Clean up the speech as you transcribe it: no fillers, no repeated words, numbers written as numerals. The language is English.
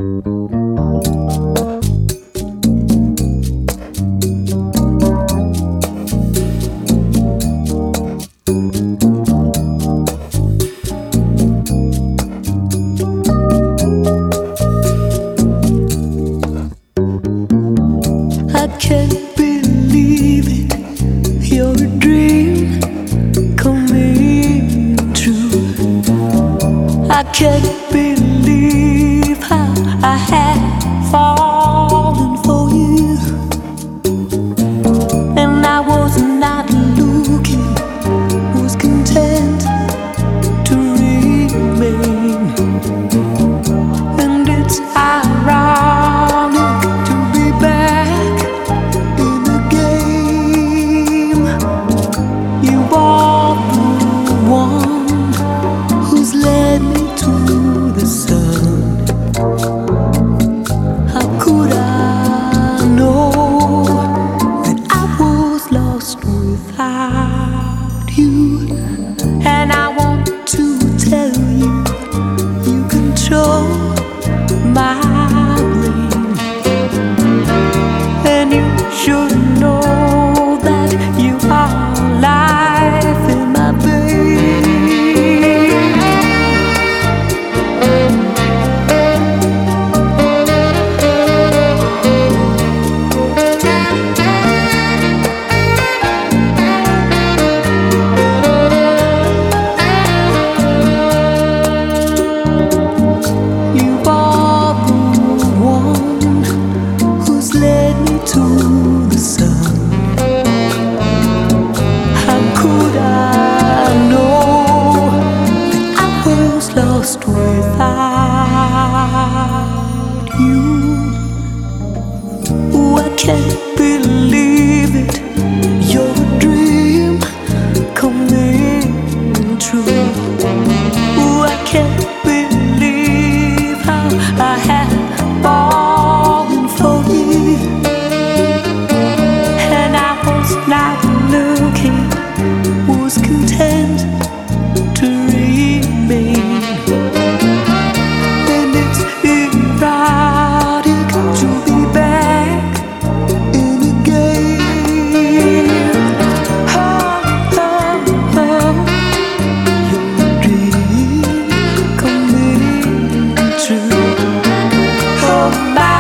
I can't believe it, you're a dream coming true. I can't believe how I had fallen for you, and I was not looking, was content to remain. And it's ironic to be back in the game. You are the one who's led me to the sun. How could I know that I was lost without you? And I want to tell you, you control my brain, and you should know that you are life in my veins. You are the one who's led me to the sun. How could I know that I was lost without you? Oh, I can't believe it, you're a dream coming true. Oh, I can't believe how I had fallen for you, and I was not looking, was content to remain. And it's erotic to be back in a game. Oh, oh, oh, your dream coming true. Oh, my